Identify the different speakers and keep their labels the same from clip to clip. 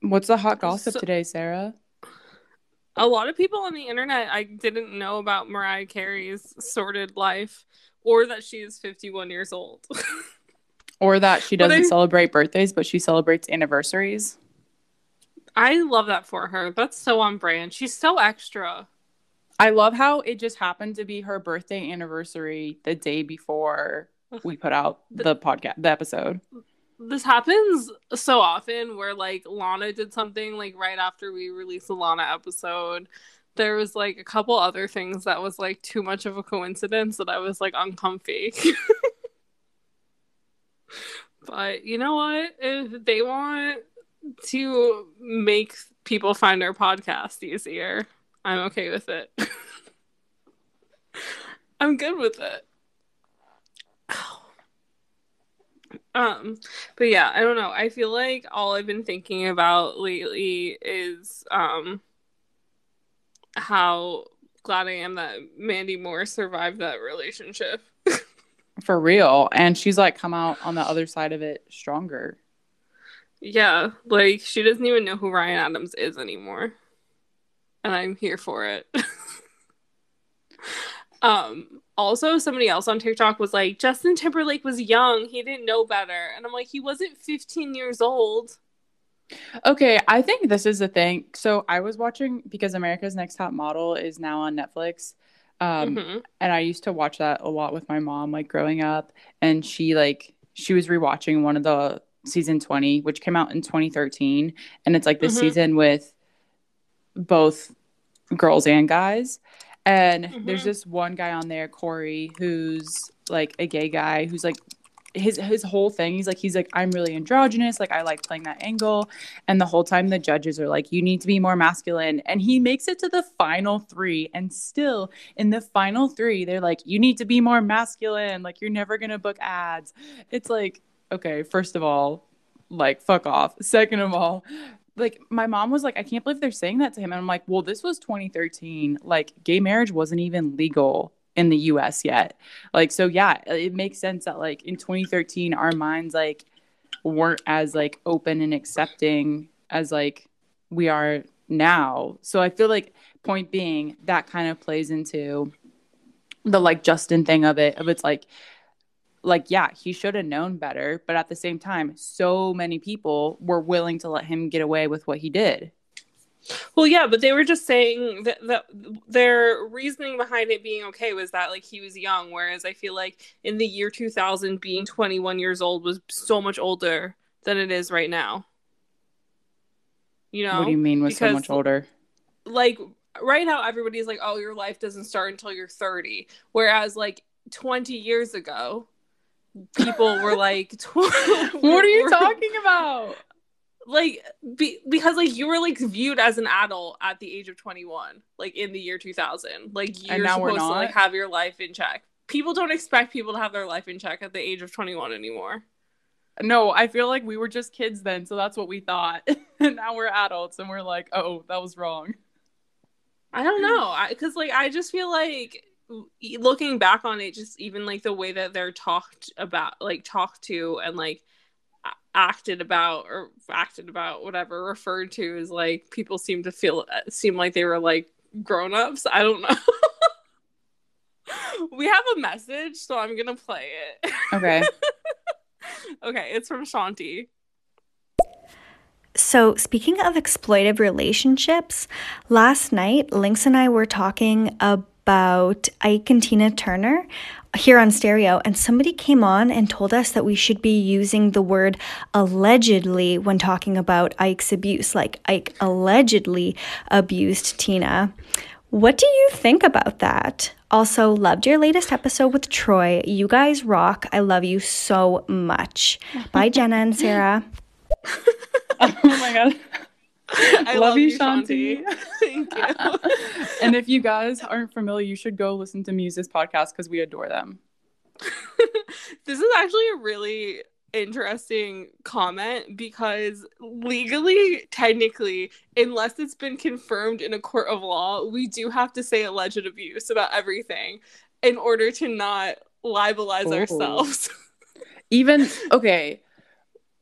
Speaker 1: What's the hot gossip
Speaker 2: So,
Speaker 1: today, Sarah?
Speaker 2: a lot of people on the internet, I didn't know about Mariah Carey's sordid life or that she is 51 years old.
Speaker 1: Or that she
Speaker 2: But
Speaker 1: doesn't celebrate birthdays, but she celebrates anniversaries.
Speaker 2: I love that for her. That's so on brand. She's so extra.
Speaker 1: I love how it just happened to be her birthday anniversary the day before we put out the podcast, the episode.
Speaker 2: This happens so often where like Lana did something like right after we released the Lana episode. There was like a couple other things that was like too much of a coincidence that I was like uncomfy. But you know what? If they want to make people find our podcast easier, I'm okay with it. I'm good with it. But yeah, I don't know. I feel like all I've been thinking about lately is how glad I am that Mandy Moore survived that relationship.
Speaker 1: For real. And she's like come out on the other side of it stronger.
Speaker 2: Yeah, like she doesn't even know who Ryan Adams is anymore. And I'm here for it. Also somebody else on TikTok was like, Justin Timberlake was young, he didn't know better. And I'm like, he wasn't 15 years old.
Speaker 1: Okay, I think this is the thing. So I was watching because America's Next Top Model is now on Netflix. And I used to watch that a lot with my mom, like growing up. And she was rewatching one of the season 20, which came out in 2013. And it's like this season with both girls and guys. And there's this one guy on there, Corey, who's like a gay guy who's like his whole thing, he's like I'm really androgynous, like I like playing that angle. And the whole time the judges are like, you need to be more masculine, and he makes it to the final 3, and still in the final 3 they're like, you need to be more masculine, like you're never gonna book ads. It's like, okay, first of all, like fuck off. Second of all, like my mom was like, I can't believe they're saying that to him. And I'm like, well, this was 2013, like gay marriage wasn't even legal in the US yet. Like, so yeah, it makes sense that like in 2013 our minds like weren't as like open and accepting as like we are now. So I feel like, point being, that kind of plays into the like Justin thing of it, of it's like yeah, he should have known better, but at the same time so many people were willing to let him get away with what he did.
Speaker 2: Well, yeah, but they were just saying that their reasoning behind it being okay was that like he was young, whereas I feel like in the year 2000 being 21 years old was so much older than it is right now. You know?
Speaker 1: What do you mean was so
Speaker 2: Because
Speaker 1: much older?
Speaker 2: like right now everybody's like, oh, your life doesn't start until you're 30, whereas like 20 years ago people were like
Speaker 1: what are you talking about?
Speaker 2: Like because like you were like viewed as an adult at the age of 21, like in the year 2000, like you're supposed to like have your life in check. People don't expect people to have their life in check at the age of 21 anymore.
Speaker 1: No, I feel like we were just kids then, so that's what we thought. And now we're adults and we're like, oh, that was wrong.
Speaker 2: I don't know, because like I just feel like looking back on it, just even like the way that they're talked to and like acted about whatever referred to as like people seem like they were like grown-ups. I don't know. We have a message, so I'm gonna play it.
Speaker 1: Okay.
Speaker 2: Okay, it's from Shanti.
Speaker 3: So speaking of exploitive relationships, last night Lynx and I were talking about Ike and Tina Turner here on Stereo, and somebody came on and told us that we should be using the word allegedly when talking about Ike's abuse, like Ike allegedly abused Tina. What do you think about that? Also, loved your latest episode with Troy. You guys rock. I love you so much. Bye, Jenna and Sarah.
Speaker 1: Oh my God.
Speaker 2: I love you, Shanti. Thank you.
Speaker 1: And if you guys aren't familiar, you should go listen to Muse's podcast because we adore them.
Speaker 2: This is actually a really interesting comment because legally, technically, unless it's been confirmed in a court of law, we do have to say alleged abuse about everything in order to not libelize ourselves.
Speaker 1: Even, okay,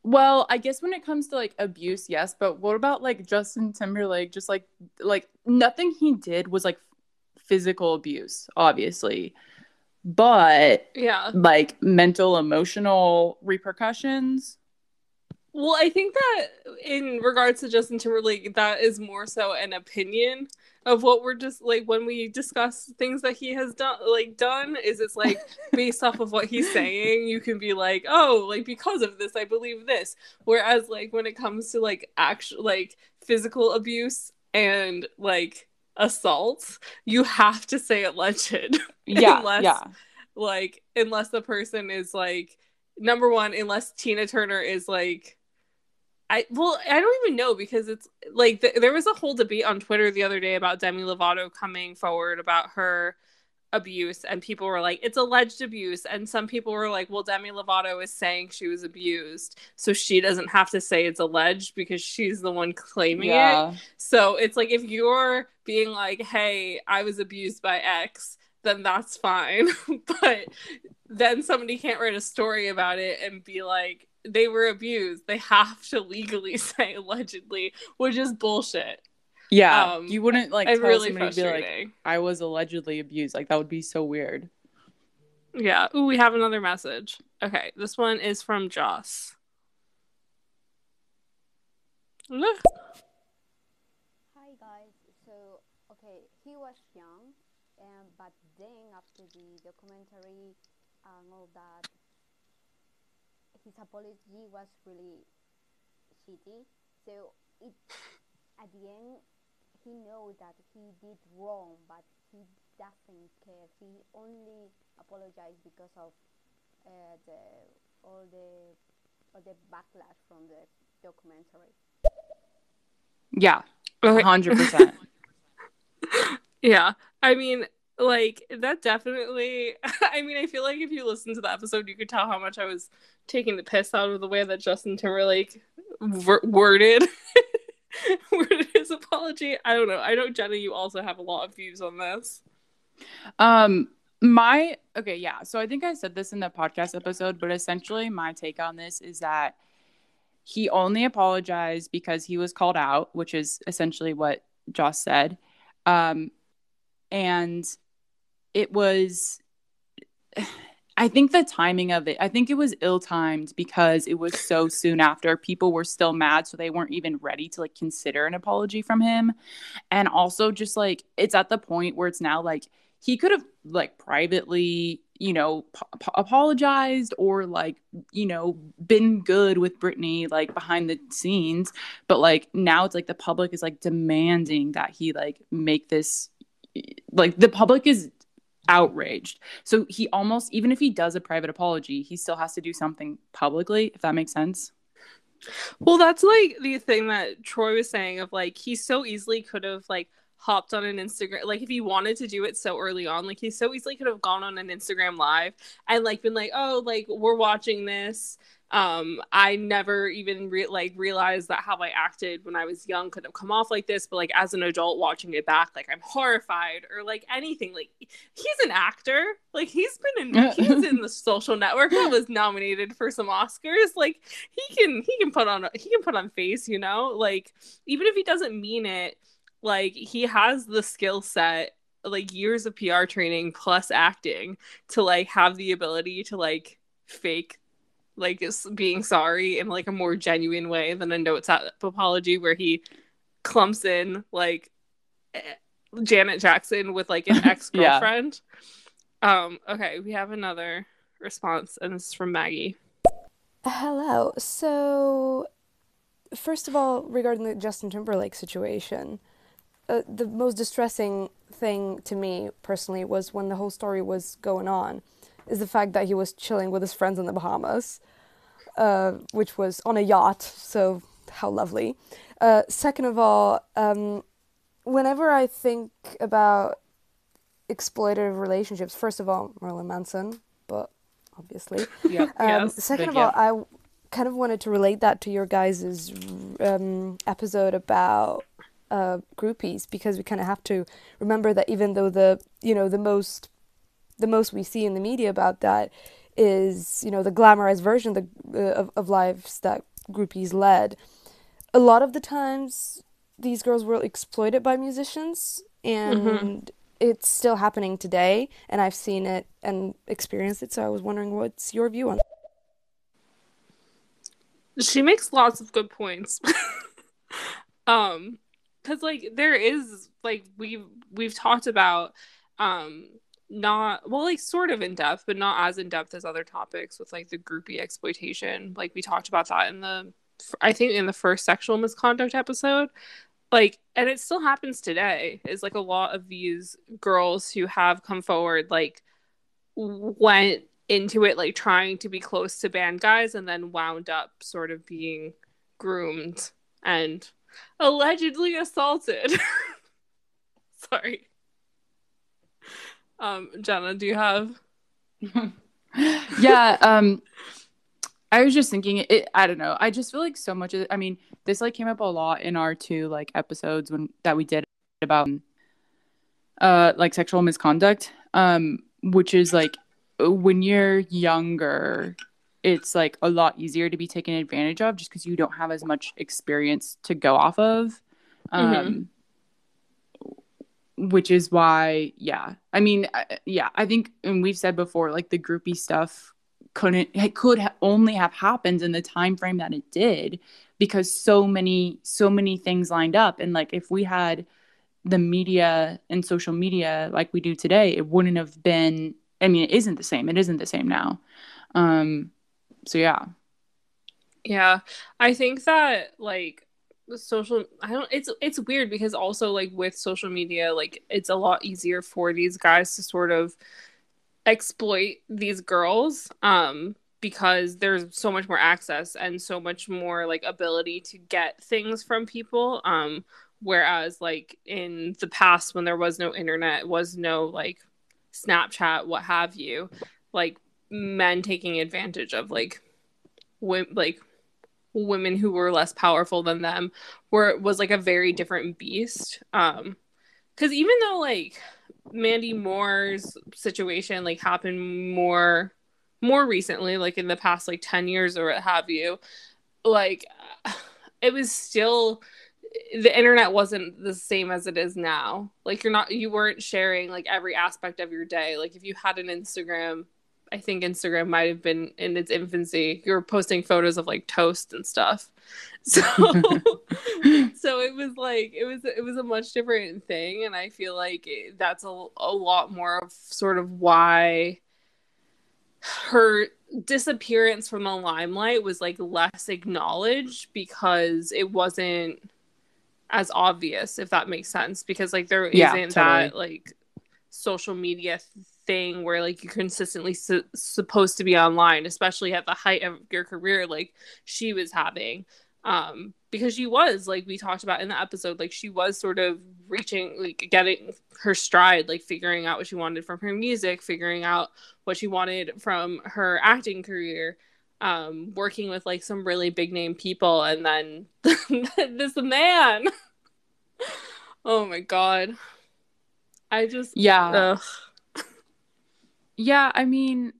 Speaker 1: Well, I guess when it comes to like abuse, yes, but what about like Justin Timberlake? Just like nothing he did was like physical abuse, obviously, but
Speaker 2: Yeah.
Speaker 1: like mental, emotional repercussions.
Speaker 2: Well, I think that in regards to Justin Timberlake, that is more so an opinion of what we're just like when we discuss things that he has done is it's like based off of what he's saying, you can be like, oh, like because of this, I believe this. Whereas like when it comes to like actual like physical abuse and like assault, you have to say alleged.
Speaker 1: Yeah,
Speaker 2: unless the person is like number one, unless Tina Turner is like I don't even know because it's like there was a whole debate on Twitter the other day about Demi Lovato coming forward about her abuse, and people were like, it's alleged abuse, and some people were like, well, Demi Lovato is saying she was abused, so she doesn't have to say it's alleged because she's the one claiming it. So it's like if you're being like, hey, I was abused by X, then that's fine. But then somebody can't write a story about it and be like, they were abused. They have to legally say allegedly, which is bullshit.
Speaker 1: Yeah, you wouldn't like tell
Speaker 2: really
Speaker 1: somebody to be like, I was allegedly abused. Like that would be so weird.
Speaker 2: Yeah. Ooh, we have another message. Okay, this one is from Joss.
Speaker 4: Hi guys. So okay, he was young, but then after the documentary and all that, his apology was really shitty. So it at the end he knows that he did wrong, but he doesn't care. He only apologized because of all the backlash from the documentary.
Speaker 1: Yeah, 100%.
Speaker 2: Yeah, I mean, like that definitely. I mean, I feel like if you listen to the episode, you could tell how much I was taking the piss out of the way that Justin Timberlake worded his apology. I don't know. I know, Jenna, you also have a lot of views on this.
Speaker 1: So I think I said this in the podcast episode, but essentially my take on this is that he only apologized because he was called out, which is essentially what Joss said. And it was, I think the timing of it, I think it was ill-timed because it was so soon after. People were still mad, so they weren't even ready to like consider an apology from him. And also just like, it's at the point where it's now like, he could have like privately, apologized or like, been good with Britney, like behind the scenes. But like now it's like the public is like demanding that he like make this, like the public is outraged. So he almost, even if he does a private apology, he still has to do something publicly, if that makes sense.
Speaker 2: Well, that's like the thing that Troy was saying of like, he so easily could have like hopped on an Instagram, like if he wanted to do it so early on, like he so easily could have gone on an Instagram live and like been like, oh, like we're watching this. I never even realized that how I acted when I was young could have come off like this, but like as an adult watching it back, like I'm horrified or like anything. Like he's an actor, like he's in The Social Network that was nominated for some Oscars. Like he can put on face, like even if he doesn't mean it, like he has the skill set, like years of PR training plus acting to like have the ability to like fake like being sorry in like a more genuine way than a notes app apology where he clumps in like Janet Jackson with like an ex-girlfriend. Yeah. Okay, we have another response and this is from Maggie.
Speaker 5: Hello. So first of all, regarding the Justin Timberlake situation, the most distressing thing to me personally was when the whole story was going on is the fact that he was chilling with his friends in the Bahamas, which was on a yacht, so how lovely. Second of all, whenever I think about exploitative relationships, first of all, Marilyn Manson, but obviously. Yeah. Second of all, I kind of wanted to relate that to your guys' episode about groupies, because we kind of have to remember that even though the most we see in the media about that is the glamorized version of lives that groupies led. A lot of the times, these girls were exploited by musicians, and it's still happening today, and I've seen it and experienced it, so I was wondering what's your view on it?
Speaker 2: She makes lots of good points. Because, like, there is, like, we've talked about, not, well, like, sort of in depth, but not as in depth as other topics with, like, the groupie exploitation. Like, we talked about that I think in the first sexual misconduct episode. Like, and it still happens today, is, like, a lot of these girls who have come forward, like, went into it, like, trying to be close to band guys and then wound up sort of being groomed and allegedly assaulted. Sorry. Jenna, do you have?
Speaker 1: Yeah, I was just thinking I don't know. I just feel like so much of it, I mean, this like came up a lot in our 2 like episodes that we did about like sexual misconduct, which is like when you're younger, it's like a lot easier to be taken advantage of just because you don't have as much experience to go off of. Which is why, yeah. I mean, I think, and we've said before, like the groupie stuff could only have happened in the time frame that it did because so many things lined up. And like if we had the media and social media like we do today, it wouldn't have been, I mean, it isn't the same now. So yeah,
Speaker 2: I think that like it's weird because also like with social media, like it's a lot easier for these guys to sort of exploit these girls because there's so much more access and so much more like ability to get things from people, whereas like in the past when there was no internet, was no like Snapchat, what have you, like men taking advantage of like women who were less powerful than them was like a very different beast, because even though like Mandy Moore's situation like happened more recently, like in the past like 10 years or what have you, like it was still, the internet wasn't the same as it is now. Like you weren't sharing like every aspect of your day. Like if you had an Instagram, I think Instagram might have been in its infancy, you were posting photos of like toast and stuff. So so it was like it was a much different thing, and I feel like that's a lot more of sort of why her disappearance from the limelight was like less acknowledged, because it wasn't as obvious, if that makes sense, because like there isn't totally that like social media thing where like you're consistently supposed to be online, especially at the height of your career like she was having, because she was, like we talked about in the episode, like she was sort of reaching, like getting her stride, like figuring out what she wanted from her music, figuring out what she wanted from her acting career, working with like some really big name people, and then this man. Oh my god. I just ugh.
Speaker 1: Yeah, I mean,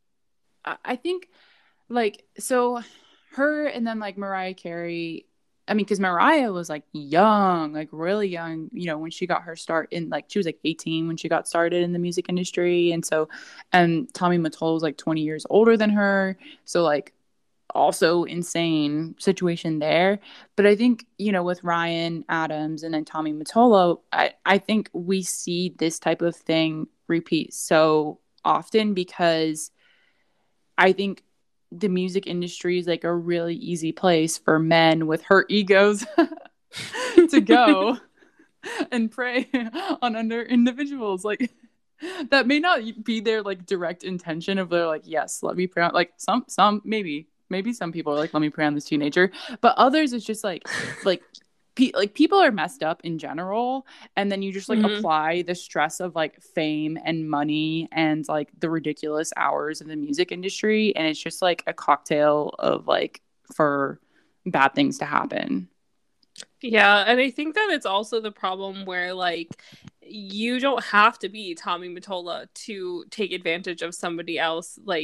Speaker 1: I think, like, so her and then, like, Mariah Carey, I mean, because Mariah was, like, young, like, really young, you know, when she got her start in, like, she was, like, 18 when she got started in the music industry, and so, and Tommy Mottola was, like, 20 years older than her, so, like, also insane situation there. But I think, you know, with Ryan Adams and then Tommy Mottola, I think we see this type of thing repeat so often, because I think the music industry is like a really easy place for men with hurt egos to go and prey on under individuals like that may not be their like direct intention of their like, yes, let me prey on, like some maybe some people are like, let me prey on this teenager, but others it's just like people are messed up in general, and then you just like apply the stress of like fame and money and like the ridiculous hours of the music industry, and it's just like a cocktail of like for bad things to happen.
Speaker 2: Yeah, and I think that it's also the problem where like you don't have to be Tommy Mottola to take advantage of somebody else, like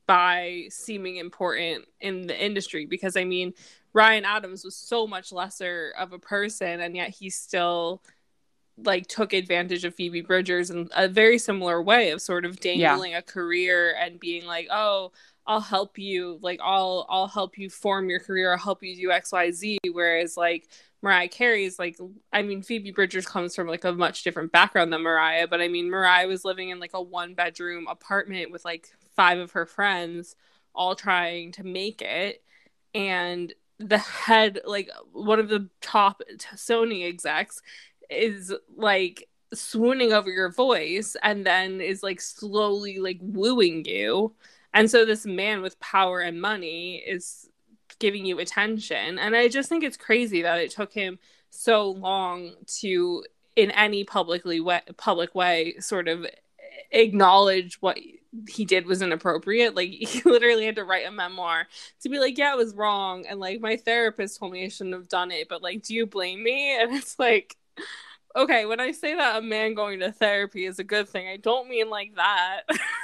Speaker 2: by seeming important in the industry, because I mean, Ryan Adams was so much lesser of a person, and yet he still like took advantage of Phoebe Bridgers in a very similar way of sort of dangling a career and being like, oh, I'll help you, like I'll help you form your career, I'll help you do XYZ. Whereas like Mariah Carey's like, I mean, Phoebe Bridgers comes from like a much different background than Mariah, but I mean, Mariah was living in like a 1-bedroom apartment with like 5 of her friends all trying to make it, and the head, like one of the top Sony execs, is like swooning over your voice and then is like slowly like wooing you. And so this man with power and money is giving you attention. And I just think it's crazy that it took him so long to, in any public way, sort of acknowledge what he did was inappropriate. Like, he literally had to write a memoir to be like, yeah, it was wrong. And like, my therapist told me I shouldn't have done it, but like, do you blame me? And it's like, okay, when I say that a man going to therapy is a good thing, I don't mean like that.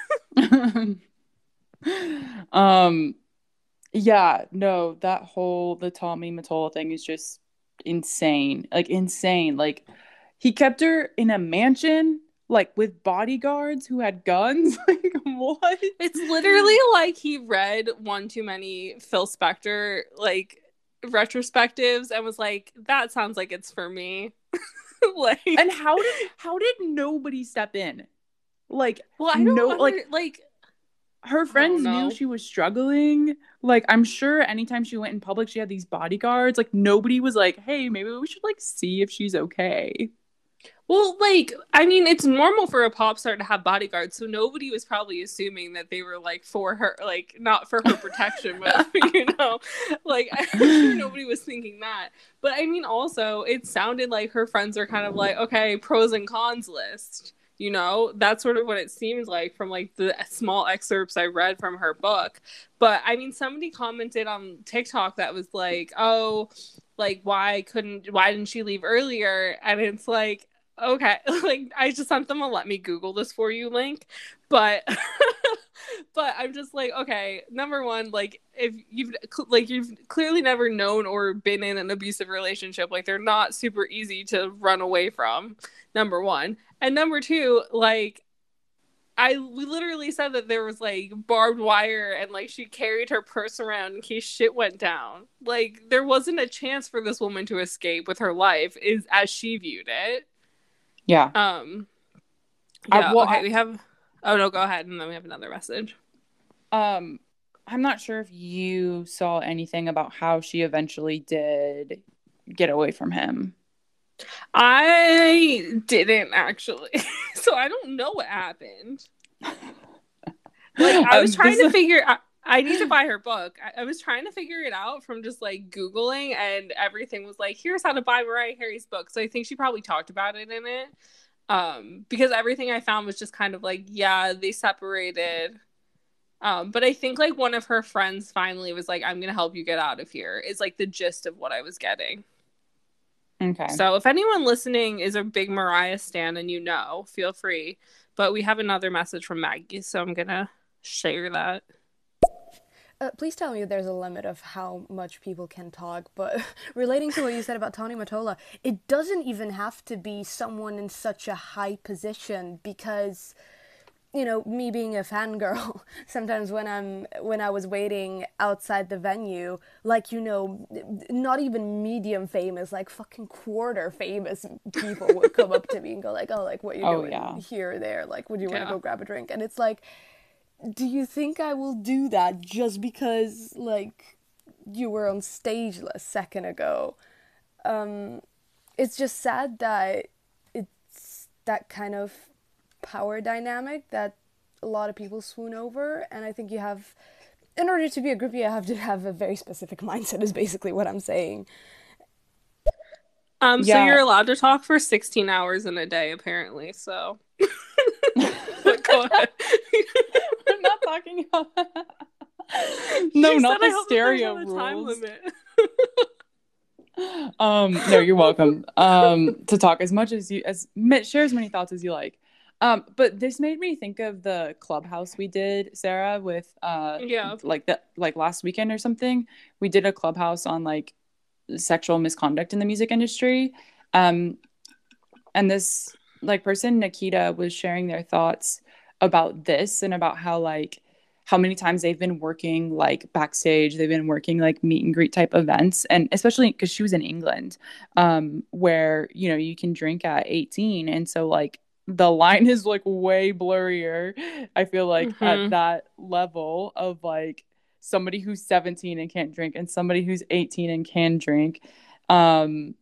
Speaker 1: Yeah, no, the Tommy Mottola thing is just insane. Like, he kept her in a mansion, like, with bodyguards who had guns. Like, what?
Speaker 2: It's literally like he read one too many Phil Spector, like, retrospectives and was like, that sounds like it's for me. Like,
Speaker 1: and how did nobody step in? Like,
Speaker 2: well, I don't like
Speaker 1: her friends knew she was struggling. Like, I'm sure anytime she went in public, she had these bodyguards. Like, nobody was like, hey, maybe we should like see if she's okay.
Speaker 2: Well, like, I mean, it's normal for a pop star to have bodyguards, so nobody was probably assuming that they were, like, for her, like, not for her protection, but, you know, like, I'm sure nobody was thinking that. But, I mean, also, it sounded like her friends are kind of like, okay, pros and cons list, you know? That's sort of what it seemed like from, like, the small excerpts I read from her book. But, I mean, somebody commented on TikTok that was like, oh, like, why didn't she leave earlier? And it's like, okay, like, I just sent them a let me Google this for you link, but but I'm just like, okay, number one, like, if you've clearly never known or been in an abusive relationship, like, they're not super easy to run away from, number one. And number two, like, we literally said that there was like barbed wire and like she carried her purse around in case shit went down. Like, there wasn't a chance for this woman to escape with her life, is as she viewed it.
Speaker 1: Yeah.
Speaker 2: Okay, we have... Oh, no, go ahead, and then we have another message.
Speaker 1: I'm not sure if you saw anything about how she eventually did get away from him.
Speaker 2: I didn't, actually. So I don't know what happened. Like, I was trying to figure... I need to buy her book. I was trying to figure it out from just, like, Googling, and everything was like, here's how to buy Mariah Carey's book. So I think she probably talked about it in it. Because everything I found was just kind of like, yeah, they separated. But I think, like, one of her friends finally was like, I'm going to help you get out of here, is, like, the gist of what I was getting.
Speaker 1: Okay.
Speaker 2: So if anyone listening is a big Mariah stan and you know, feel free. But we have another message from Maggie, so I'm going to share that.
Speaker 5: Please tell me there's a limit of how much people can talk, but relating to what you said about Tommy Mottola, it doesn't even have to be someone in such a high position, because, you know, me being a fangirl, sometimes when I was waiting outside the venue, like, you know, not even medium famous, like fucking quarter famous people would come up to me and go like, oh, like, what you doing here or there? Like, would you want to go grab a drink? And it's like, do you think I will do that just because, like, you were on stage a second ago? It's just sad that it's that kind of power dynamic that a lot of people swoon over, and I think you have, in order to be a groupie, you have to have a very specific mindset, is basically what I'm saying.
Speaker 2: So you're allowed to talk for 16 hours in a day, apparently, so... But go ahead.
Speaker 1: I'm not talking about that. No, not the stereo rules.
Speaker 2: Time limit.
Speaker 1: No, you're welcome. To talk as much as share as many thoughts as you like. But this made me think of the Clubhouse we did, Sarah, with like last weekend or something. We did a Clubhouse on like sexual misconduct in the music industry. And this like person, Nikita, was sharing their thoughts about this and about how many times they've been working like backstage, they've been working like meet and greet type events, and especially because she was in England, where you can drink at 18, and so like the line is like way blurrier, I feel like, at that level of like somebody who's 17 and can't drink and somebody who's 18 and can drink, and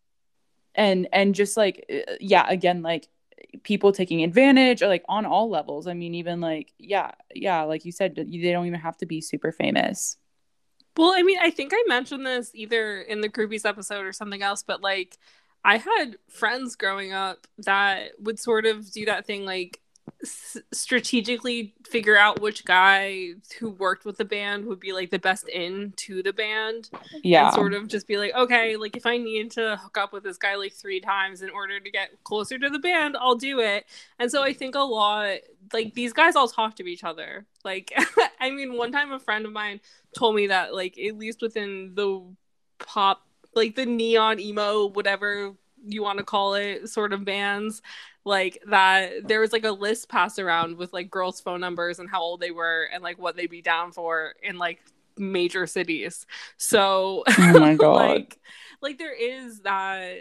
Speaker 1: just like again, like people taking advantage, or like on all levels. I mean, even like like you said, they don't even have to be super famous.
Speaker 2: Well, I mean, I think I mentioned this either in the Groupies episode or something else, but like I had friends growing up that would sort of do that thing, like strategically figure out which guy who worked with the band would be like the best in to the band, and sort of just be like, okay, like if I need to hook up with this guy like 3 times in order to get closer to the band, I'll do it. And so I think a lot, like, these guys all talk to each other. Like, I mean, one time a friend of mine told me that, like, at least within the pop, like the neon emo, whatever you want to call it, sort of bands, like that there was like a list passed around with like girls' phone numbers and how old they were and like what they'd be down for in like major cities. So
Speaker 1: oh my god,
Speaker 2: like there is that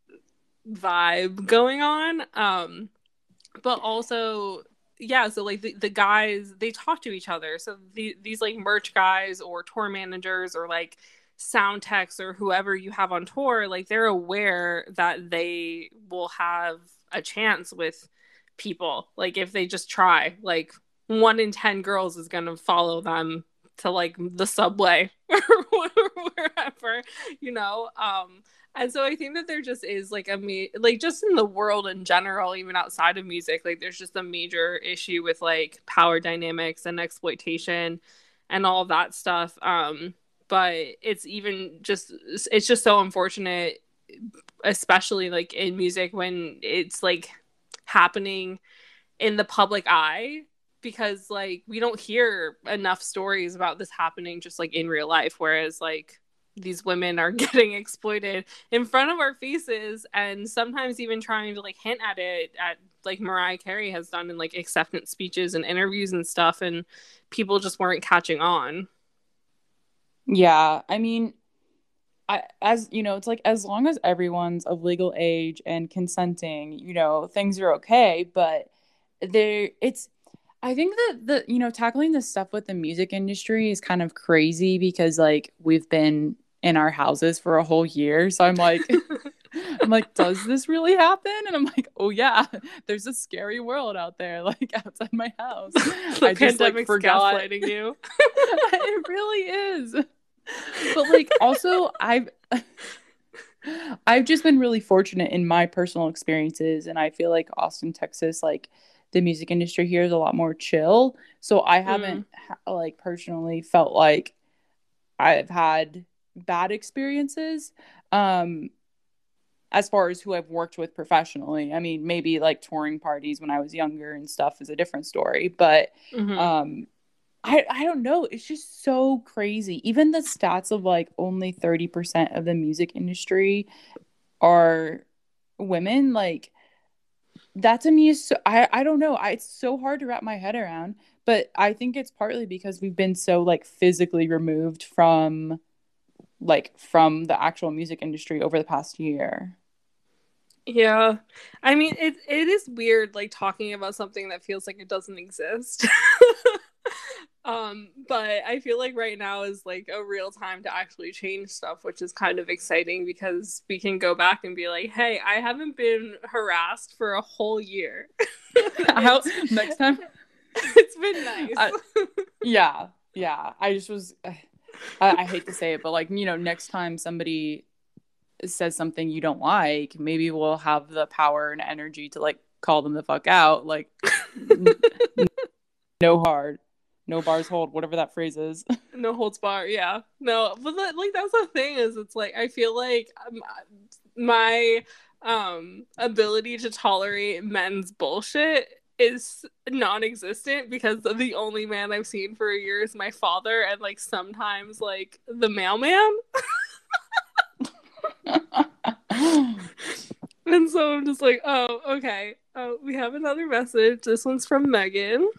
Speaker 2: vibe going on, but also so like the guys, they talk to each other. So these like merch guys or tour managers or like sound techs or whoever you have on tour, like they're aware that they will have a chance with people. Like if they just try, like 1 in 10 girls is gonna follow them to like the subway or wherever, and so I think that there just is like like just in the world in general, even outside of music, like there's just a major issue with like power dynamics and exploitation and all of that stuff. But it's just so unfortunate, especially like in music, when it's like happening in the public eye, because like we don't hear enough stories about this happening just like in real life, whereas like these women are getting exploited in front of our faces, and sometimes even trying to like hint at it, at like Mariah Carey has done in like acceptance speeches and interviews and stuff, and people just weren't catching on.
Speaker 1: Yeah, I mean, as you know, it's like as long as everyone's of legal age and consenting, things are okay. But I think that tackling this stuff with the music industry is kind of crazy, because like we've been in our houses for a whole year. So I'm like, does this really happen? And I'm like, oh yeah, there's a scary world out there, like outside my house.
Speaker 2: The pandemic's gaslighting you.
Speaker 1: It really is. But like also I've just been really fortunate in my personal experiences, and I feel like Austin, Texas, like the music industry here is a lot more chill. So I haven't like personally felt like I've had bad experiences as far as who I've worked with professionally. I mean, maybe like touring parties when I was younger and stuff is a different story, but I don't know. It's just so crazy. Even the stats of like only 30% of the music industry are women, like that to me is so, I don't know. It's so hard to wrap my head around, but I think it's partly because we've been so like physically removed from the actual music industry over the past year.
Speaker 2: Yeah. I mean, it is weird like talking about something that feels like it doesn't exist. But I feel like right now is like a real time to actually change stuff, which is kind of exciting, because we can go back and be like, hey, I haven't been harassed for a whole year.
Speaker 1: Next time?
Speaker 2: It's been nice.
Speaker 1: Yeah. I just was, I hate to say it, but like, next time somebody says something you don't like, maybe we'll have the power and energy to like call them the fuck out. Like, no bars hold, whatever that phrase is.
Speaker 2: No holds bar, yeah. No, but like that's the thing, is it's like I feel like my ability to tolerate men's bullshit is non-existent, because the only man I've seen for a year is my father, and like sometimes like the mailman. And so I'm just like, oh, okay. Oh, we have another message. This one's from Megan.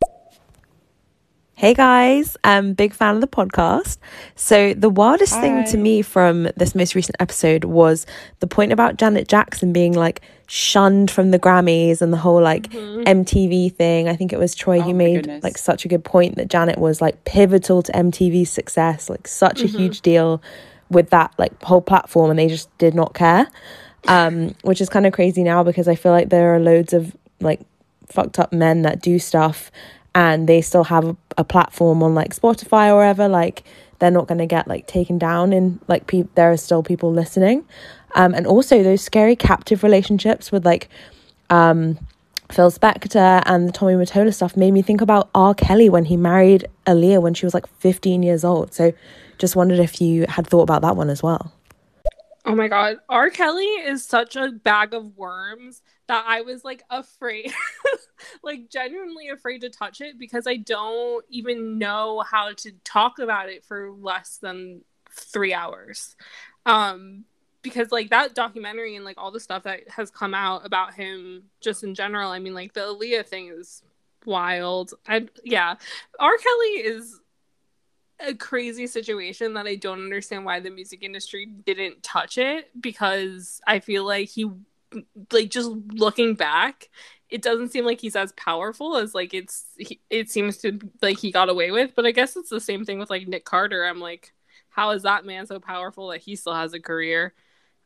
Speaker 6: Hey guys, big fan of the podcast. So the wildest thing to me from this most recent episode was the point about Janet Jackson being like shunned from the Grammys and the whole like MTV thing. I think it was Troy who made like such a good point that Janet was like pivotal to MTV's success, like such a huge deal with that like whole platform, and they just did not care, which is kind of crazy now, because I feel like there are loads of like fucked up men that do stuff and they still have a platform on like Spotify or wherever. Like they're not going to get like taken down, and like there are still people listening, and also those scary captive relationships with like Phil Spector and the Tommy Mottola stuff made me think about R. Kelly when he married Aaliyah when she was like 15 years old. So just wondered if you had thought about that one as well.
Speaker 2: Oh my god, R. Kelly is such a bag of worms that I was like afraid, like genuinely afraid to touch it, because I don't even know how to talk about it for less than 3 hours. Because like that documentary and like all the stuff that has come out about him just in general, I mean like the Aaliyah thing is wild. R. Kelly is a crazy situation that I don't understand why the music industry didn't touch it, because I feel like he, like, just looking back, it doesn't seem like he's as powerful as like it seems to like he got away with. But I guess it's the same thing with like Nick Carter. I'm like, how is that man so powerful that he still has a career?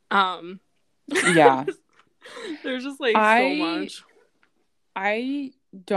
Speaker 1: Yeah.
Speaker 2: There's just like so much.
Speaker 1: I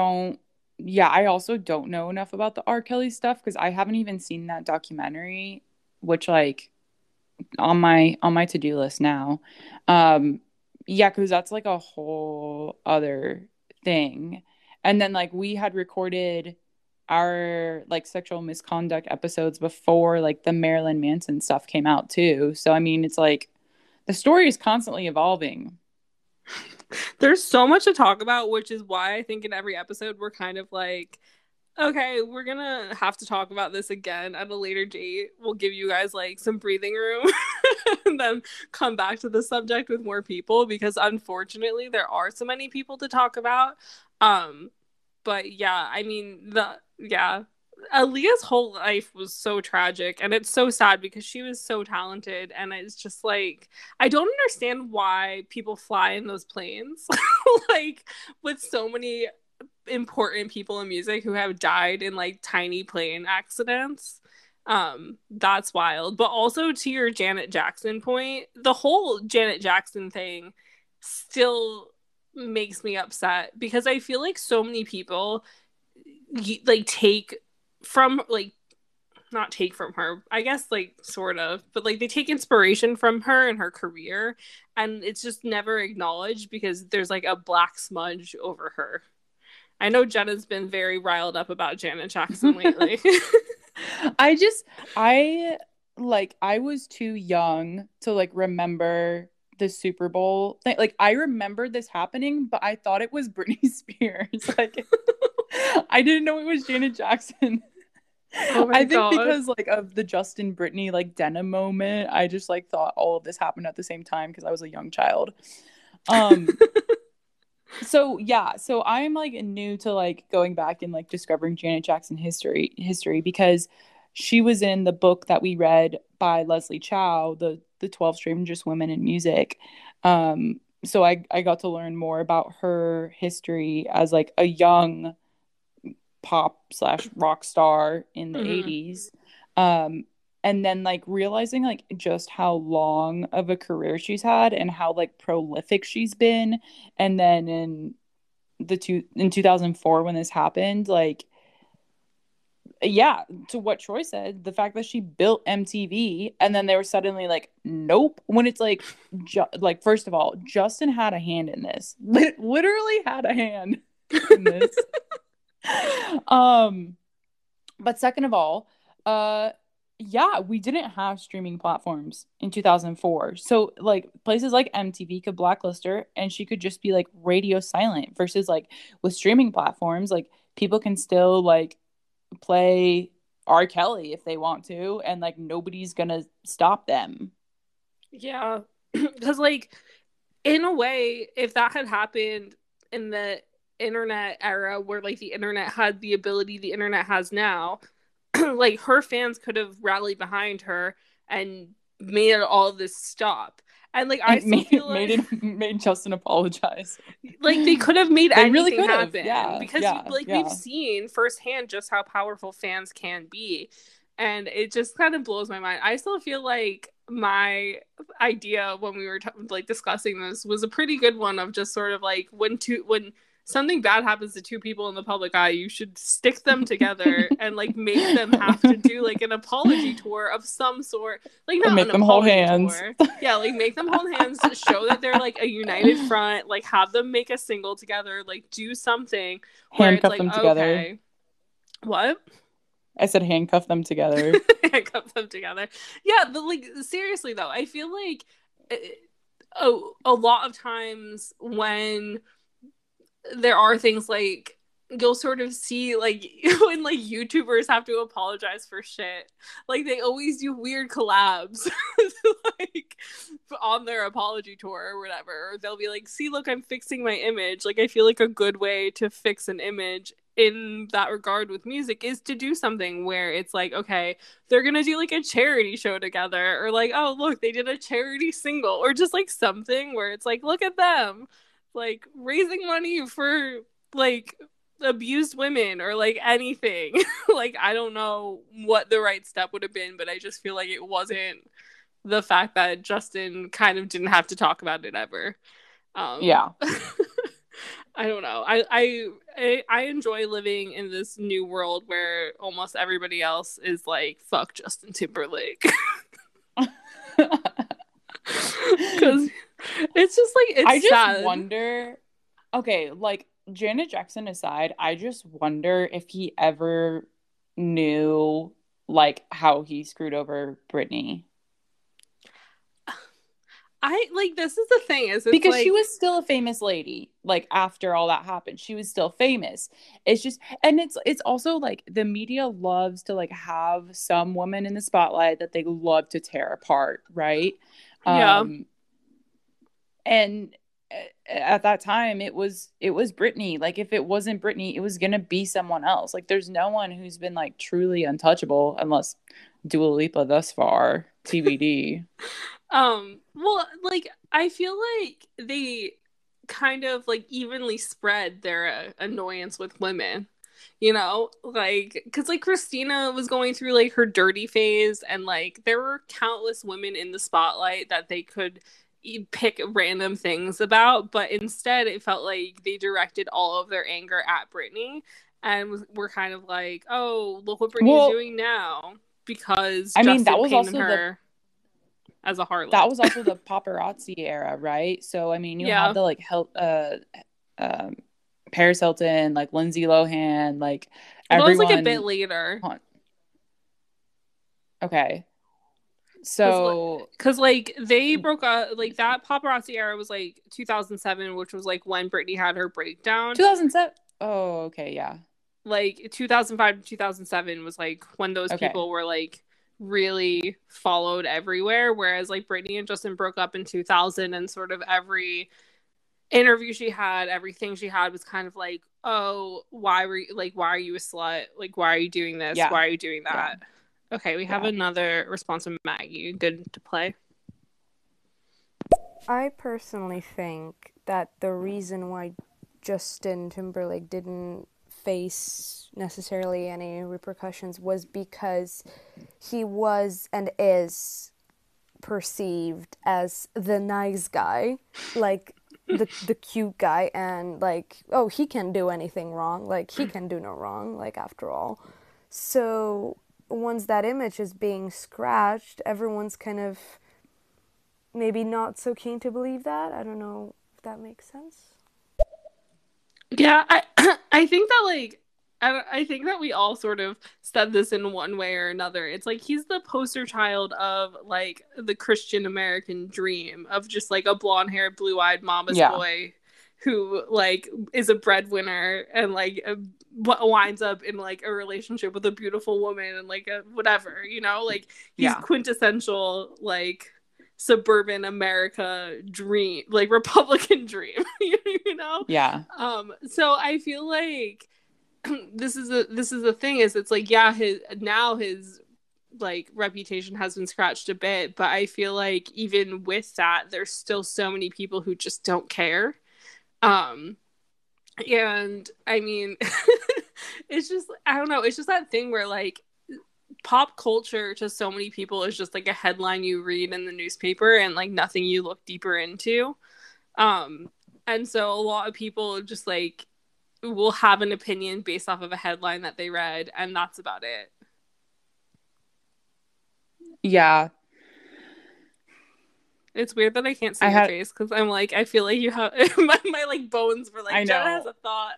Speaker 1: also don't know enough about the R. Kelly stuff, because I haven't even seen that documentary, which like on my to-do list now. Because that's like a whole other thing. And then like we had recorded our like sexual misconduct episodes before like the Marilyn Manson stuff came out too. So I mean, it's like the story is constantly evolving.
Speaker 2: There's so much to talk about, which is why I think in every episode we're kind of like, okay, we're gonna have to talk about this again at a later date. We'll give you guys like some breathing room and then come back to the subject with more people, because unfortunately there are so many people to talk about. But yeah, I mean Aaliyah's whole life was so tragic, and it's so sad because she was so talented, and it's just like I don't understand why people fly in those planes like with so many important people in music who have died in like tiny plane accidents. That's wild. But also, to your Janet Jackson point, the whole Janet Jackson thing still makes me upset, because I feel like so many people like not take from her, I guess, like sort of, but like they take inspiration from her and her career, and it's just never acknowledged because there's like a black smudge over her. I know Jenna's been very riled up about Janet Jackson lately.
Speaker 1: I was too young to like remember the Super Bowl thing. Like I remember this happening, but I thought it was Britney Spears. Like I didn't know it was Janet Jackson.
Speaker 2: Oh my God.
Speaker 1: Because like of the Justin Britney like denim moment, I just like thought all of this happened at the same time because I was a young child. So I'm like new to like going back and like discovering Janet Jackson history because she was in the book that we read by Leslie Chow, the 12 Strangest Women in Music. So I got to learn more about her history as like a young pop/rock star in the 80s. And then like realizing like just how long of a career she's had and how like prolific she's been. And then in 2004 when this happened, like, yeah, to what Troy said, the fact that she built MTV and then they were suddenly like, nope, when it's like, like, first of all, Justin had a hand in this, literally had a hand in this. But second of all, yeah, we didn't have streaming platforms in 2004. So like places like MTV could blacklist her and she could just be like radio silent versus like with streaming platforms, like people can still like play R. Kelly if they want to and like nobody's gonna stop them.
Speaker 2: Yeah. Because like in a way, if that had happened in the internet era where like the internet had the ability the internet has now, like her fans could have rallied behind her and made all of this stop. And like I still feel like
Speaker 1: made Justin apologize.
Speaker 2: Like they could have made anything
Speaker 1: really
Speaker 2: happen.
Speaker 1: Yeah,
Speaker 2: because we've seen firsthand just how powerful fans can be. And it just kind of blows my mind. I still feel like my idea when we were like discussing this was a pretty good one of just sort of like when something bad happens to two people in the public eye, you should stick them together and like make them have to do like an apology tour of some sort. Like not
Speaker 1: make them hold hands.
Speaker 2: Tour. Yeah, like make them hold hands to show that they're like a united front. Like have them make a single together. Like do something where
Speaker 1: handcuff
Speaker 2: it's like
Speaker 1: them together.
Speaker 2: Okay, what?
Speaker 1: I said handcuff them together.
Speaker 2: Handcuff them together. Yeah, but like seriously though, I feel like a lot of times when there are things like you'll sort of see like when like YouTubers have to apologize for shit, like they always do weird collabs like on their apology tour or whatever, or they'll be like, see, look, I'm fixing my image. Like I feel like a good way to fix an image in that regard with music is to do something where it's like, okay, they're gonna do like a charity show together, or like, oh look, they did a charity single, or just like something where it's like, look at them like raising money for like abused women or like anything. Like I don't know what the right step would have been, but I just feel like it wasn't the fact that Justin kind of didn't have to talk about it ever.
Speaker 1: Yeah.
Speaker 2: I don't know. I enjoy living in this new world where almost everybody else is like, fuck Justin Timberlake. Because it's just like, it's
Speaker 1: I just
Speaker 2: sad.
Speaker 1: wonder, okay, like Janet Jackson aside, I just wonder if he ever knew like how he screwed over Britney.
Speaker 2: I like, this is the thing, is it's
Speaker 1: because
Speaker 2: like,
Speaker 1: she was still a famous lady. Like after all that happened, she was still famous. It's just, and it's also like the media loves to like have some woman in the spotlight that they love to tear apart, right?
Speaker 2: Yeah.
Speaker 1: And at that time, it was Britney. Like if it wasn't Britney, it was gonna be someone else. Like there's no one who's been like truly untouchable unless Dua Lipa thus far, TBD.
Speaker 2: Well, like I feel like they kind of like evenly spread their annoyance with women, you know, like because like Christina was going through like her dirty phase, and like there were countless women in the spotlight that they could pick random things about, but instead it felt like they directed all of their anger at Britney and were kind of like, oh, look what Britney's doing now, because
Speaker 1: I mean
Speaker 2: Justin
Speaker 1: that was
Speaker 2: painted
Speaker 1: also
Speaker 2: her as a harlot.
Speaker 1: That was also the paparazzi era, right? So I mean you had the like Paris Hilton, like Lindsay Lohan, like everyone.
Speaker 2: That was like a bit later.
Speaker 1: Okay. So
Speaker 2: because like they broke up, like that paparazzi era was like 2007, which was like when Britney had her breakdown.
Speaker 1: 2007. Oh, okay, yeah.
Speaker 2: Like 2005 to 2007 was like when those people were like really followed everywhere, whereas like Britney and Justin broke up in 2000, and sort of every interview she had, everything she had was kind of like, oh, why are you a slut? Like, why are you doing this?
Speaker 1: Yeah.
Speaker 2: Why are you doing that? Yeah. Okay, we have another response from Maggie. Good to play.
Speaker 5: I personally think that the reason why Justin Timberlake didn't face necessarily any repercussions was because he was and is perceived as the nice guy, like the cute guy, and like, oh, he can do anything wrong, like he can do no wrong, like after all. So once that image is being scratched, everyone's kind of maybe not so keen to believe that. I don't know if that makes sense.
Speaker 2: Yeah, I think that like I think that we all sort of said this in one way or another. It's like he's the poster child of like the Christian American dream of just like a blonde-haired, blue-eyed mama's boy who like is a breadwinner and like winds up in like a relationship with a beautiful woman and like a whatever, you know, like he's quintessential like suburban America dream, like Republican dream, you know?
Speaker 1: Yeah.
Speaker 2: So I feel like this is the thing is it's like his like reputation has been scratched a bit, but I feel like even with that there's still so many people who just don't care. And I mean it's just, I don't know, it's just that thing where like pop culture to so many people is just like a headline you read in the newspaper and like nothing you look deeper into. And so a lot of people just like will have an opinion based off of a headline that they read, and that's about it.
Speaker 1: Yeah.
Speaker 2: It's weird that I can't see your face because I'm like, I feel like you have my like bones were like, Jenna has a thought.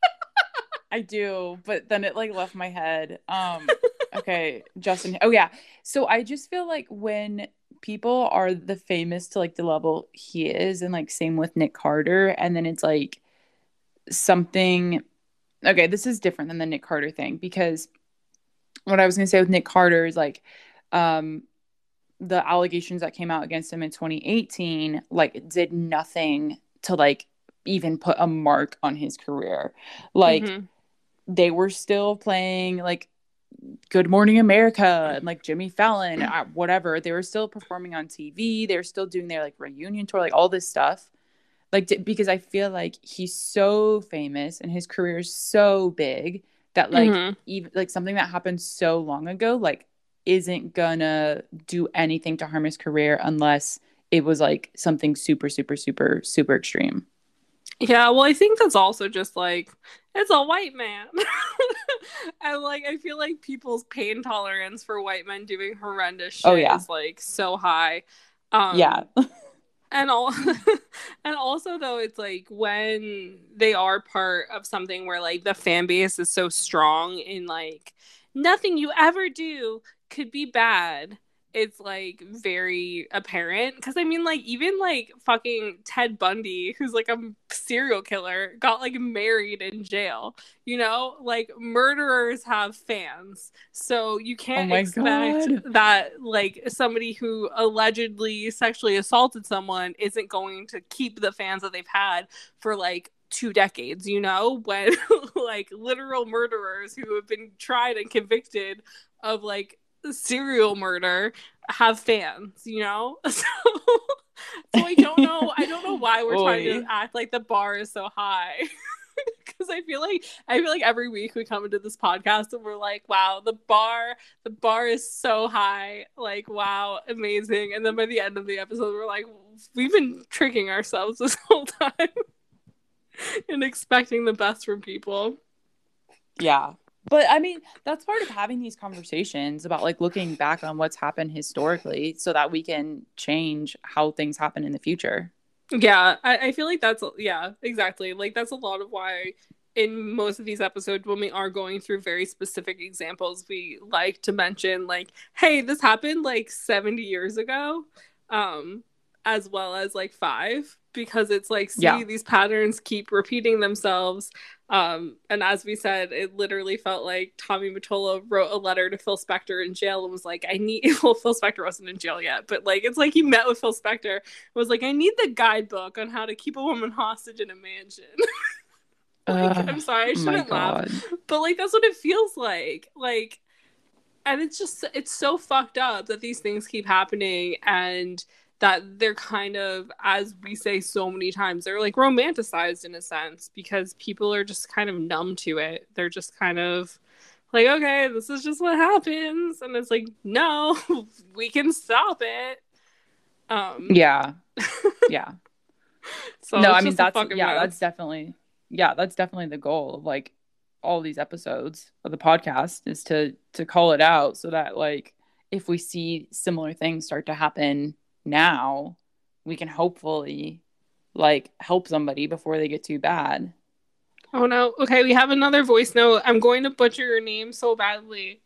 Speaker 1: I do, but then it like left my head. Okay, Justin. Oh yeah. So I just feel like when people are the famous to like the level he is, and like same with Nick Carter, and then it's like something. Okay, this is different than the Nick Carter thing, because what I was gonna say with Nick Carter is like, the allegations that came out against him in 2018 like did nothing to like even put a mark on his career. Like they were still playing like Good Morning America and like Jimmy Fallon, whatever. They were still performing on TV. They were still doing their like reunion tour, like all this stuff. Like because I feel like he's so famous and his career is so big that like even like something that happened so long ago like isn't gonna do anything to harm his career unless it was like something super, super, super, super extreme.
Speaker 2: Yeah, well, I think that's also just like, it's a white man. And like, I feel like people's pain tolerance for white men doing horrendous shit is like so high. And also though, it's like when they are part of something where like the fan base is so strong in like nothing you ever do could be bad, it's like very apparent. Because I mean like even like fucking Ted Bundy, who's like a serial killer, got like married in jail, you know, like murderers have fans, so you can't expect that like somebody who allegedly sexually assaulted someone isn't going to keep the fans that they've had for like 2 decades, you know, when like literal murderers who have been tried and convicted of like serial murder have fans, you know. So I don't know why we're trying to act like the bar is so high. Because I feel like every week we come into this podcast and we're like, wow, the bar is so high, like wow, amazing. And then by the end of the episode we're like, we've been tricking ourselves this whole time and expecting the best from people.
Speaker 1: Yeah. But I mean, that's part of having these conversations about like looking back on what's happened historically so that we can change how things happen in the future.
Speaker 2: Yeah, I feel like that's, yeah, exactly. Like that's a lot of why in most of these episodes, when we are going through very specific examples, we like to mention like, hey, this happened like 70 years ago, as well as like 5, because it's like, see, these patterns keep repeating themselves. And as we said, it literally felt like Tommy Mottola wrote a letter to Phil Spector in jail and was like, well, Phil Spector wasn't in jail yet, but like, it's like he met with Phil Spector, was like, I need the guidebook on how to keep a woman hostage in a mansion. Like, I'm sorry, I shouldn't laugh, but like, that's what it feels like. Like, and it's so fucked up that these things keep happening, and that they're kind of, as we say so many times, they're like romanticized in a sense because people are just kind of numb to it. They're just kind of like, okay, this is just what happens. And it's like, no, we can stop it.
Speaker 1: Yeah.
Speaker 2: So
Speaker 1: no, I mean, that's definitely the goal of like all these episodes of the podcast is to call it out so that like if we see similar things start to happen now, we can hopefully like help somebody before they get too bad.
Speaker 2: Oh no. Okay, we have another voice note. I'm going to butcher your name so badly.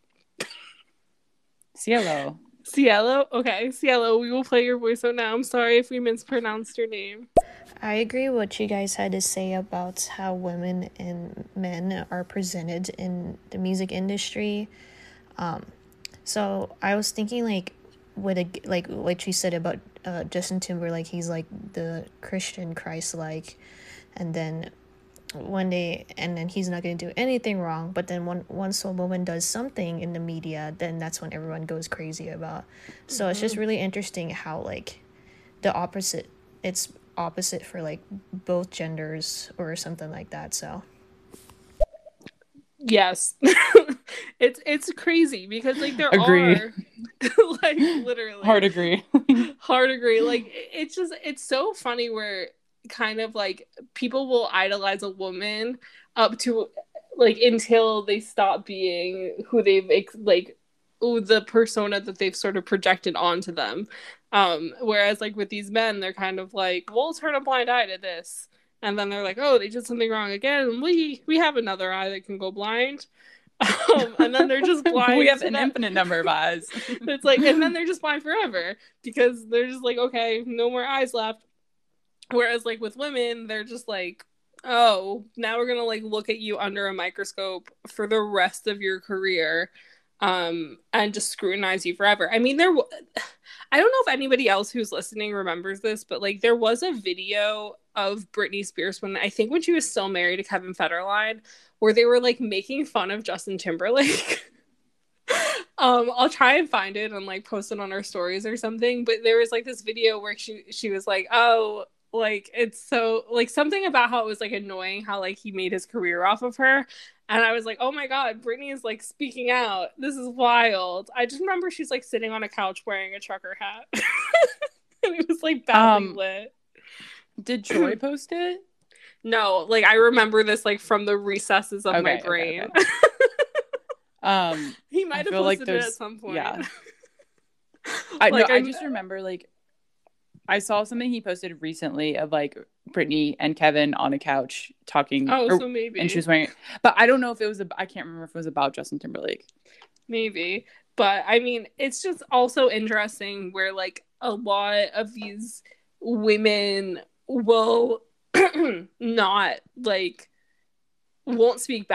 Speaker 1: Cielo.
Speaker 2: Cielo? Okay, Cielo, we will play your voice note now. I'm sorry if we mispronounced your name.
Speaker 7: I agree what you guys had to say about how women and men are presented in the music industry. So I was thinking like what she said about Justin Timberlake, he's like the Christian Christ-like, and then he's not going to do anything wrong, but then once a woman does something in the media, then that's when everyone goes crazy about. So It's just really interesting how like it's opposite for like both genders or something like that. So
Speaker 2: yes. it's crazy because like there
Speaker 1: agree.
Speaker 2: are like literally
Speaker 1: hard agree.
Speaker 2: Like it's so funny where kind of like people will idolize a woman up to like until they stop being who they've like the persona that they've sort of projected onto them, whereas like with these men they're kind of like, we'll turn a blind eye to this, and then they're like, oh, they did something wrong again, we have another eye that can go blind. And then they're just blind.
Speaker 1: We have an infinite number of eyes.
Speaker 2: It's like, and then they're just blind forever because they're just like, okay, no more eyes left. Whereas like with women, they're just like, oh, now we're gonna like look at you under a microscope for the rest of your career, and just scrutinize you forever. I mean, I don't know if anybody else who's listening remembers this, but like there was a video of Britney Spears when she was still married to Kevin Federline, where they were like making fun of Justin Timberlake. I'll try and find it and like post it on our stories or something. But there was like this video where she was like, oh, like it's so like something about how it was like annoying how like he made his career off of her. And I was like, oh my god, Britney is like speaking out. This is wild. I just remember she's like sitting on a couch wearing a trucker hat. And it was like badly lit.
Speaker 1: Did Troy post it?
Speaker 2: No, like I remember this like from the recesses of my brain.
Speaker 1: Okay.
Speaker 2: He might have posted it at some point.
Speaker 1: Yeah. I just remember like I saw something he posted recently of like Britney and Kevin on a couch talking.
Speaker 2: So maybe.
Speaker 1: And she was wearing, but I don't know if it was. I can't remember if it was about Justin Timberlake.
Speaker 2: Maybe, but I mean, it's just also interesting where like a lot of these women will not like won't speak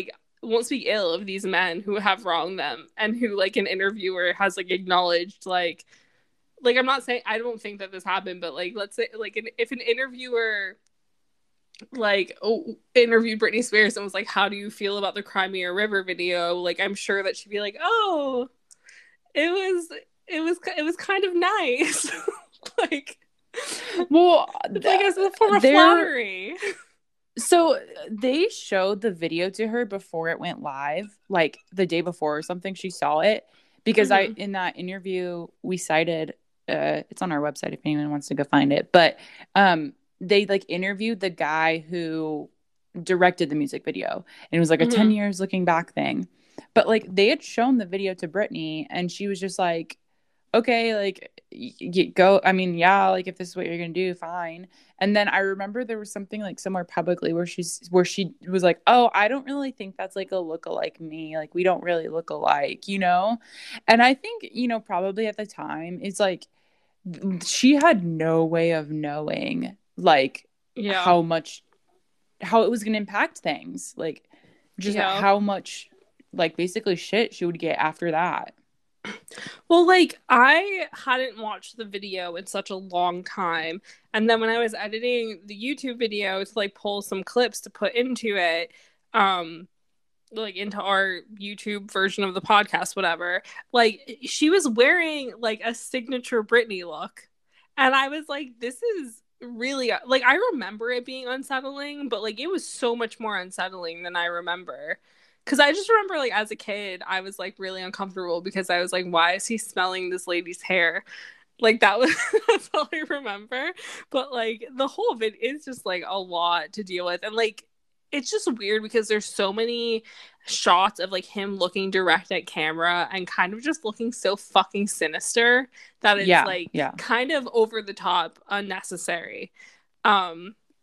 Speaker 2: ill of these men who have wronged them, and who like an interviewer has like acknowledged like I'm not saying, I don't think that this happened, but like let's say like if an interviewer like interviewed Britney Spears and was like, how do you feel about the Crimea River video, like I'm sure that she'd be like, oh, it was kind of nice. Like,
Speaker 1: well,
Speaker 2: like as a form of flattery.
Speaker 1: So they showed the video to her before it went live, like the day before or something. She saw it because in that interview we cited, it's on our website if anyone wants to go find it, but they like interviewed the guy who directed the music video, and it was like a 10 years looking back thing. But like they had shown the video to Britney and she was just like, okay, like go, I mean, yeah, like if this is what you're gonna do, fine. And then I remember there was something like somewhere publicly where she was like, oh, I don't really think that's like a lookalike me, like we don't really look alike, you know. And I think, you know, probably at the time it's like she had no way of knowing like how it was gonna impact things, like just how much like basically shit she would get after that.
Speaker 2: Well, like I hadn't watched the video in such a long time, and then when I was editing the YouTube video to like pull some clips to put into it, like into our YouTube version of the podcast, whatever, like she was wearing like a signature Britney look, and I was like, this is really like, I remember it being unsettling, but like it was so much more unsettling than I remember. Because I just remember, like, as a kid, I was, like, really uncomfortable because I was like, why is he smelling this lady's hair? Like, that's all I remember. But, like, the whole of it is just, like, a lot to deal with. And, like, it's just weird because there's so many shots of, like, him looking direct at camera and kind of just looking so fucking sinister that it's, kind of over the top, unnecessary.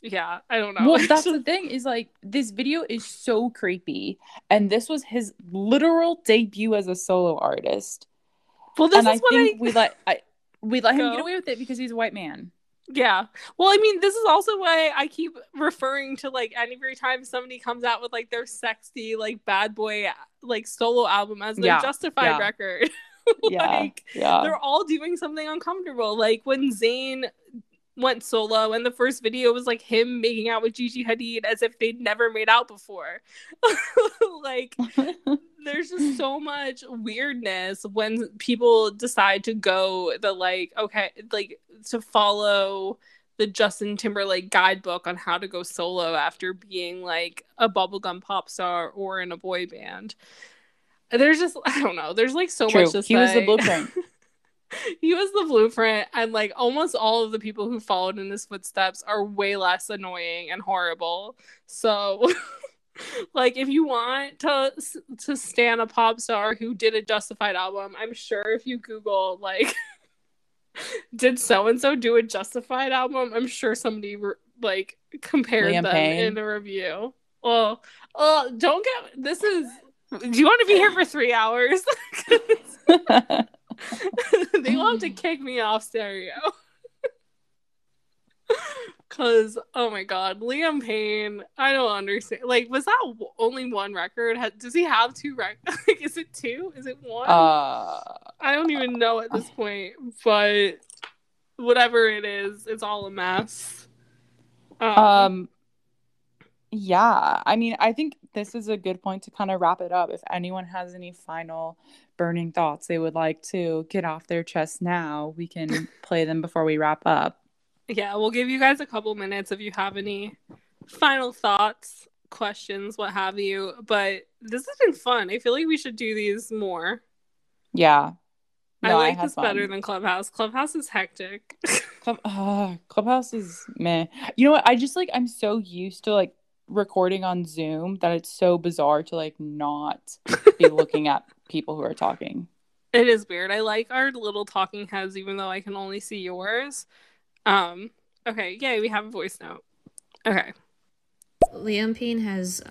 Speaker 2: Yeah, I don't know.
Speaker 1: Well, that's the thing is like this video is so creepy, and this was his literal debut as a solo artist.
Speaker 2: Well, this
Speaker 1: and
Speaker 2: is
Speaker 1: I think
Speaker 2: we let
Speaker 1: him get away with it because he's a white man.
Speaker 2: Yeah. Well, I mean, this is also why I keep referring to like every time somebody comes out with like their sexy like bad boy like solo album as their Justified record. Like they're all doing something uncomfortable. Like when Zayn went solo and the first video was like him making out with Gigi Hadid as if they'd never made out before. Like there's just so much weirdness when people decide to go the like, okay, like to follow the Justin Timberlake guidebook on how to go solo after being like a bubblegum pop star or in a boy band. There's just, I don't know, there's like so much to say.
Speaker 1: He was the blueprint.
Speaker 2: He was the blueprint, and like almost all of the people who followed in his footsteps are way less annoying and horrible. So like if you want to stan a pop star who did a Justified album, I'm sure if you Google like did so and so do a Justified album, I'm sure somebody like compared
Speaker 1: Liam
Speaker 2: them
Speaker 1: Payne.
Speaker 2: in a review. Don't get this is. Do you want to be here for 3 hours? They will have to kick me off stereo. Because, oh my god, Liam Payne, I don't understand. Like, was that only one record? Does he have 2 records? Like, is it 2? Is it 1? I don't even know at this point. But whatever it is, it's all a mess.
Speaker 1: Yeah, I mean, I think this is a good point to kind of wrap it up. If anyone has any final burning thoughts they would like to get off their chest now, we can play them before we wrap up.
Speaker 2: Yeah, we'll give you guys a couple minutes if you have any final thoughts, questions, what have you. But this has been fun. I feel like we should do these more.
Speaker 1: Yeah.
Speaker 2: No, I like this better than Clubhouse. Clubhouse is hectic.
Speaker 1: Clubhouse is meh. You know what? I'm so used to like recording on Zoom that it's so bizarre to like not be looking at people who are talking.
Speaker 2: It is weird. I like our little talking heads even though I can only see yours. Okay, yay, we have a voice note. Okay.
Speaker 7: Liam Payne has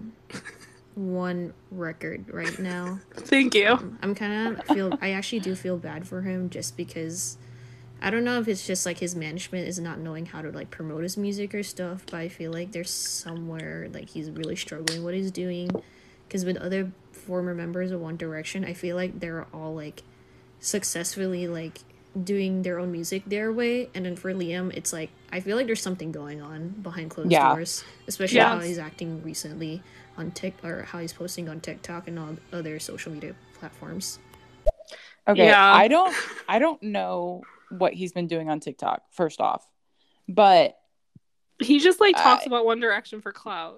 Speaker 7: 1 record right now.
Speaker 2: Thank you.
Speaker 7: I actually do feel bad for him just because I don't know if it's just like his management is not knowing how to like promote his music or stuff, but I feel like there's somewhere like he's really struggling what he's doing, because with other former members of One Direction, I feel like they're all like successfully like doing their own music their way, and then for Liam it's like I feel like there's something going on behind closed doors, especially how he's acting recently on or how he's posting on TikTok and all other social media platforms.
Speaker 1: Okay, I don't know what he's been doing on TikTok, first off, but
Speaker 2: he just like talks about One Direction for clout.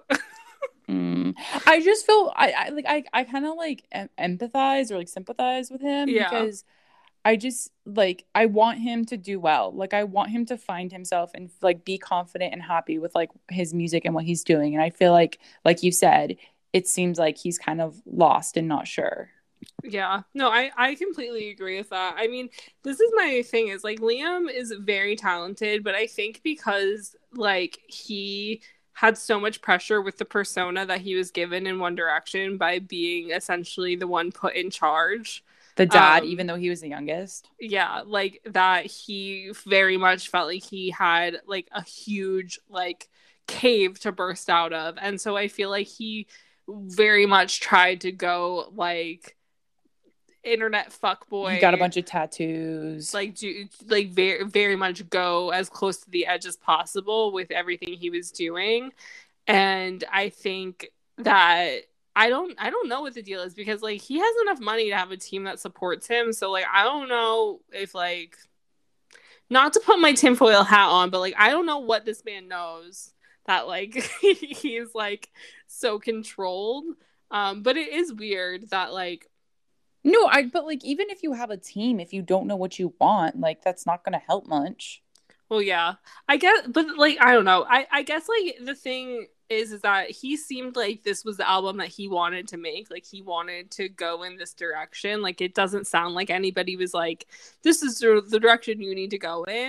Speaker 1: I just feel I kind of like empathize or like sympathize with him because I just like I want him to do well. Like I want him to find himself and like be confident and happy with like his music and what he's doing. And I feel like you said, it seems like he's kind of lost and not sure.
Speaker 2: Yeah, no, I completely agree with that. I mean, this is my thing is like Liam is very talented, but I think because like he had so much pressure with the persona that he was given in One Direction by being essentially the one put in charge.
Speaker 1: The dad, even though he was the youngest.
Speaker 2: Yeah, like that he very much felt like he had like a huge like cave to burst out of. And so I feel like he very much tried to go like internet fuckboy.
Speaker 1: He got a bunch of tattoos.
Speaker 2: Like do like very very much go as close to the edge as possible with everything he was doing. And I think that I don't know what the deal is, because like he has enough money to have a team that supports him. So like I don't know if like, not to put my tinfoil hat on, but like I don't know what this man knows that like he's like so controlled. But it is weird that like
Speaker 1: but like even if you have a team, if you don't know what you want, like that's not gonna help much.
Speaker 2: Well, yeah, I guess, but like I don't know. I guess like the thing is that he seemed like this was the album that he wanted to make. Like he wanted to go in this direction. Like it doesn't sound like anybody was like, this is the direction you need to go in.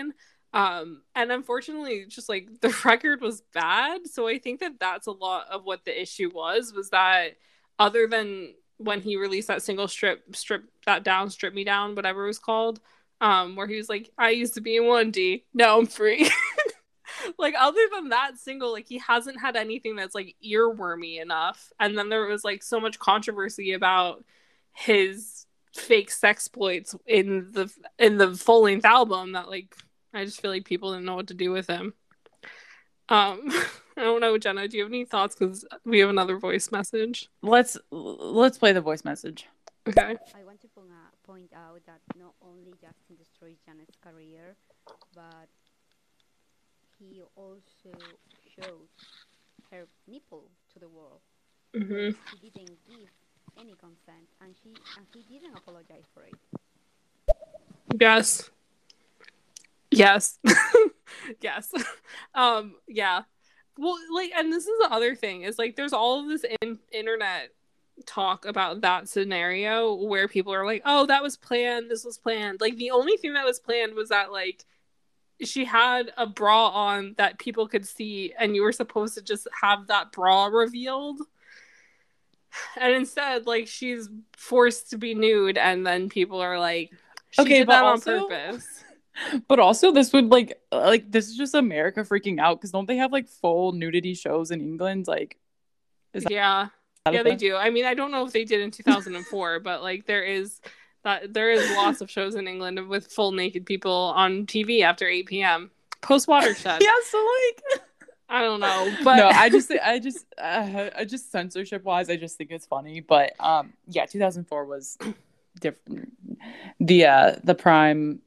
Speaker 2: And unfortunately, just like the record was bad. So I think that that's a lot of what the issue was that other than when he released that single strip me down, whatever it was called, where he was like, I used to be in 1D, now I'm free. Like, other than that single, like, he hasn't had anything that's like earwormy enough. And then there was like so much controversy about his fake sexploits in the full-length album that, like, I just feel like people didn't know what to do with him. I don't know, Jenna, do you have any thoughts? Because we have another voice message.
Speaker 1: Let's play the voice message.
Speaker 2: Okay.
Speaker 4: I want to point out that not only Justin destroyed Janet's career, but he also showed her nipple to the world.
Speaker 2: Mm-hmm.
Speaker 4: He didn't give any consent, and he didn't apologize for it.
Speaker 2: Yes. Yes. Yes. Yeah. Well, like, and this is the other thing, is like there's all of this internet talk about that scenario where people are like, oh, that was planned, this was planned. Like, the only thing that was planned was that, like, she had a bra on that people could see, and you were supposed to just have that bra revealed. And instead, like, she's forced to be nude, and then people are like, she did that on purpose.
Speaker 1: But also, this would like this is just America freaking out, because don't they have like full nudity shows in England? Like,
Speaker 2: yeah, they do. I mean, I don't know if they did in 2004, but like there is lots of shows in England with full naked people on TV after 8 p.m. post Watershed.
Speaker 1: Yeah, so like,
Speaker 2: I don't know, but
Speaker 1: no, I just censorship wise, I just think it's funny. But yeah, 2004 was different. The prime.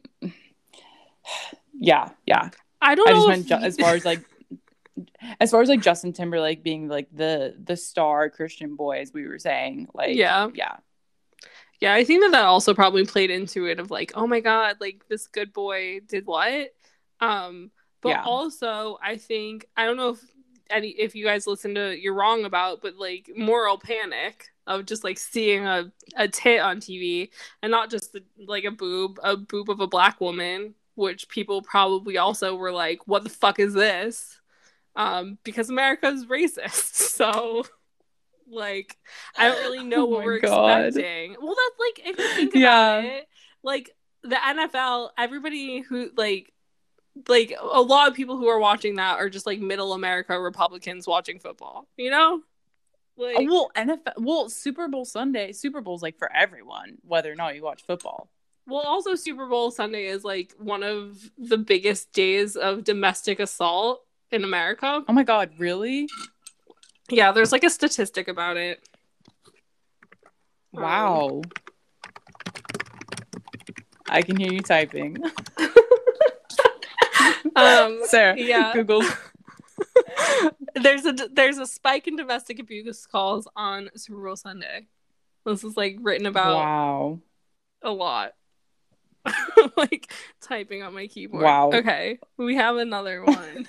Speaker 1: Yeah.
Speaker 2: I don't know.
Speaker 1: I just meant as far as like Justin Timberlake being like the star Christian boy, as we were saying. Like, yeah.
Speaker 2: I think that also probably played into it, of like, oh my god, like, this good boy did what? But also, I think, I don't know if you guys listen to You're Wrong About, but like Moral Panic, of just like seeing a tit on TV, and not just like a boob of a black woman, which people probably also were like, what the fuck is this? Because America's racist. So, like, I don't really know what we're expecting. Well, that's like, if you think about it, like, the NFL, everybody who like a lot of people who are watching that are just like middle America Republicans watching football, you know? Like,
Speaker 1: Super Bowl Sunday, Super Bowl's like for everyone, whether or not you watch football.
Speaker 2: Well, also Super Bowl Sunday is like one of the biggest days of domestic assault in America.
Speaker 1: Oh my god, really?
Speaker 2: Yeah, there's like a statistic about it.
Speaker 1: Wow. I can hear you typing. Sarah,
Speaker 2: yeah.
Speaker 1: Google.
Speaker 2: There's a spike in domestic abuse calls on Super Bowl Sunday. This is like written about.
Speaker 1: Wow.
Speaker 2: A lot. Like typing on my keyboard.
Speaker 1: Wow.
Speaker 2: Okay, we have another one.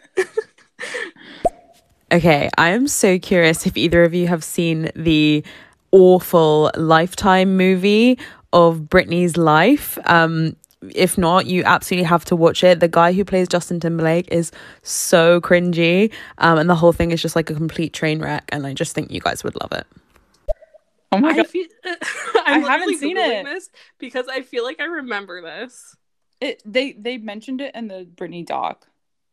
Speaker 6: Okay, I am so curious if either of you have seen the awful Lifetime movie of Britney's life. If not, you absolutely have to watch it. The guy who plays Justin Timberlake is so cringy, and the whole thing is just like a complete train wreck, and I just think you guys would love it.
Speaker 1: Oh my god.
Speaker 2: I
Speaker 1: haven't seen it
Speaker 2: this because I feel like I remember this.
Speaker 1: They mentioned it in the Britney doc.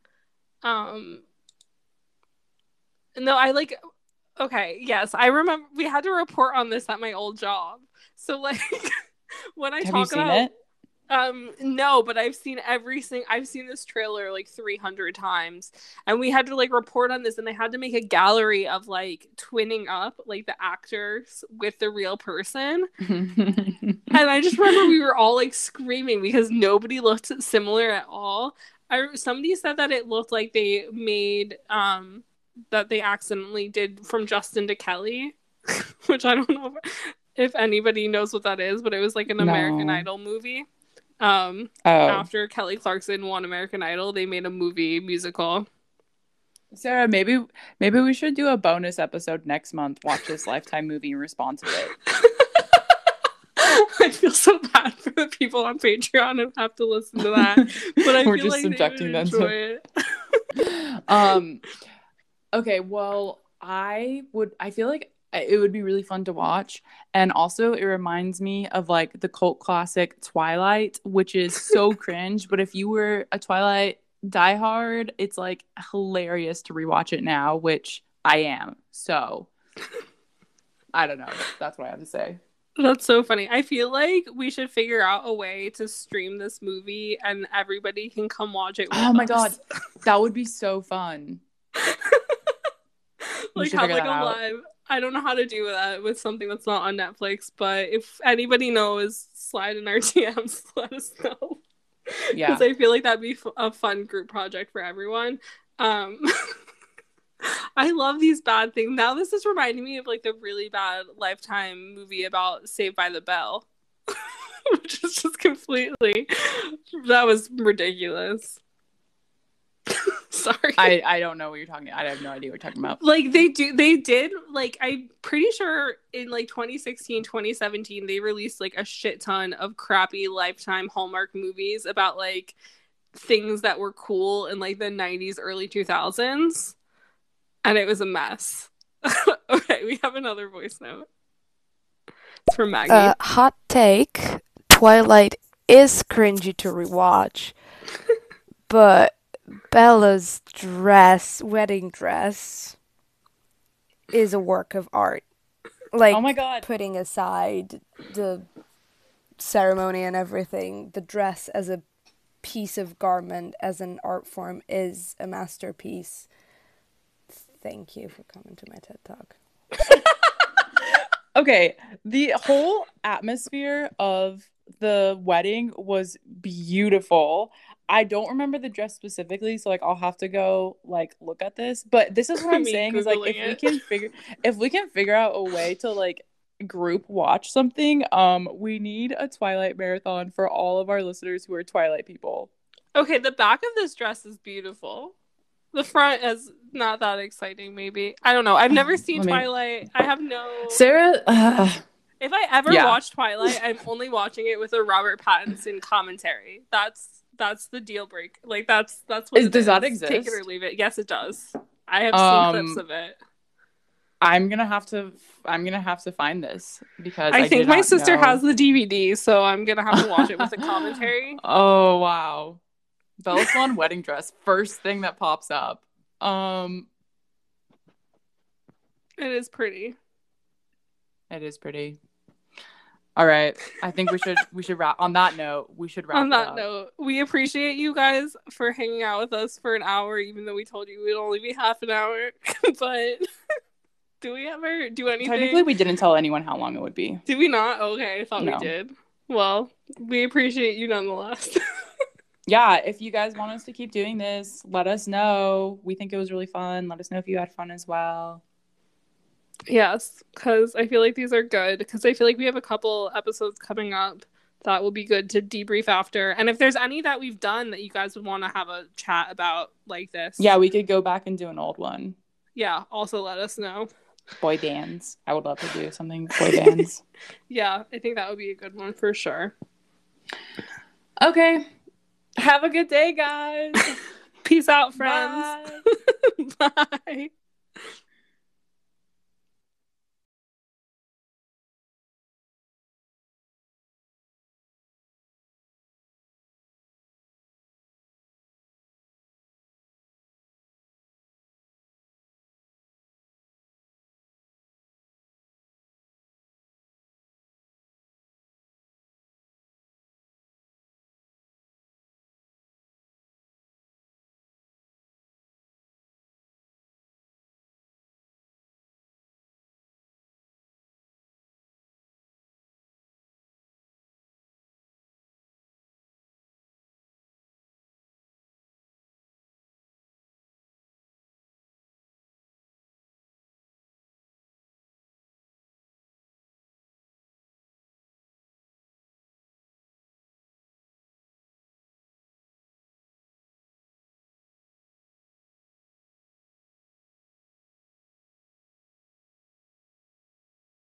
Speaker 2: No, I like. Okay, yes, I remember we had to report on this at my old job. So like, when I
Speaker 1: have
Speaker 2: talk
Speaker 1: you seen
Speaker 2: about
Speaker 1: it?
Speaker 2: No, but I've seen I've seen this trailer like 300 times, and we had to like report on this, and they had to make a gallery of like twinning up like the actors with the real person. And I just remember we were all like screaming because nobody looked similar at all. Somebody said that it looked like they made that they accidentally did From Justin to Kelly, which I don't know if anybody knows what that is, but it was like an American Idol movie. After Kelly Clarkson won American Idol, they made a movie musical.
Speaker 1: Sarah, maybe we should do a bonus episode next month. Watch this Lifetime movie and respond to it.
Speaker 2: I feel so bad for the people on Patreon who have to listen to that, but I
Speaker 1: We're
Speaker 2: feel
Speaker 1: just
Speaker 2: like
Speaker 1: subjecting
Speaker 2: they would
Speaker 1: them
Speaker 2: enjoy it.
Speaker 1: Okay, well, I feel like it would be really fun to watch, and also it reminds me of like the cult classic Twilight, which is so cringe, but if you were a Twilight diehard, it's like hilarious to rewatch it now, which I am. So I don't know. That's what I have to say.
Speaker 2: That's so funny. I feel like we should figure out a way to stream this movie and everybody can come watch it with
Speaker 1: Oh my
Speaker 2: us.
Speaker 1: god. That would be so fun.
Speaker 2: Like have like a live. I don't know how to do that with something that's not on Netflix, but if anybody knows, slide in our DMs, let us know.
Speaker 1: Yeah.
Speaker 2: Because I feel like that'd be a fun group project for everyone. I love these bad things. Now this is reminding me of like the really bad Lifetime movie about Saved by the Bell. Which is just completely... That was ridiculous. Sorry.
Speaker 1: I don't know what you're talking about. I have no idea what you're talking about.
Speaker 2: Like they did like I'm pretty sure in like 2016, 2017 they released like a shit ton of crappy Lifetime Hallmark movies about like things that were cool in like the 90s, early 2000s. And it was a mess. Okay, we have another voice note. It's from Maggie.
Speaker 5: Hot take. Twilight is cringy to rewatch. But Bella's wedding dress, is a work of art. Like,
Speaker 1: oh my god.
Speaker 5: Putting aside the ceremony and everything, the dress as a piece of garment, as an art form, is a masterpiece. Thank you for coming to my TED Talk.
Speaker 1: Okay, the whole atmosphere of the wedding was beautiful. I don't remember the dress specifically, so like I'll have to go like look at this. But this is what I'm saying is like if we can figure out a way to like group watch something, we need a Twilight marathon for all of our listeners who are Twilight people.
Speaker 2: Okay, the back of this dress is beautiful. The front is not that exciting, maybe. I don't know. I've never seen Twilight. I have no...
Speaker 1: Sarah...
Speaker 2: If I ever watch Twilight, I'm only watching it with a Robert Pattinson commentary. That's the deal break. Like, that's what it is.
Speaker 1: Does that exist?
Speaker 2: Take it or leave it. Yes, it does. I have seen clips of it.
Speaker 1: I'm gonna have to find this because
Speaker 2: I think my sister has the DVD, so I'm gonna have to watch it with a commentary.
Speaker 1: Oh wow. Bella Swan wedding dress, first thing that pops up.
Speaker 2: It is pretty.
Speaker 1: It is pretty. All right. I think we should wrap on that note. We
Speaker 2: appreciate you guys for hanging out with us for an hour, even though we told you it would only be half an hour. But do we ever do anything?
Speaker 1: Technically, we didn't tell anyone how long it would be.
Speaker 2: Did we not? Okay, I thought we did. Well, we appreciate you nonetheless.
Speaker 1: Yeah, if you guys want us to keep doing this, let us know. We think it was really fun. Let us know if you had fun as well.
Speaker 2: Yes, because I feel like these are good. Because I feel like we have a couple episodes coming up that will be good to debrief after. And if there's any that we've done that you guys would want to have a chat about like this.
Speaker 1: Yeah, we could go back and do an old one.
Speaker 2: Yeah, also let us know.
Speaker 1: Boy bands. I would love to do something boy bands.
Speaker 2: Yeah, I think that would be a good one for sure.
Speaker 1: Okay. Have a good day, guys.
Speaker 2: Peace out, friends.
Speaker 1: Bye.
Speaker 2: Bye.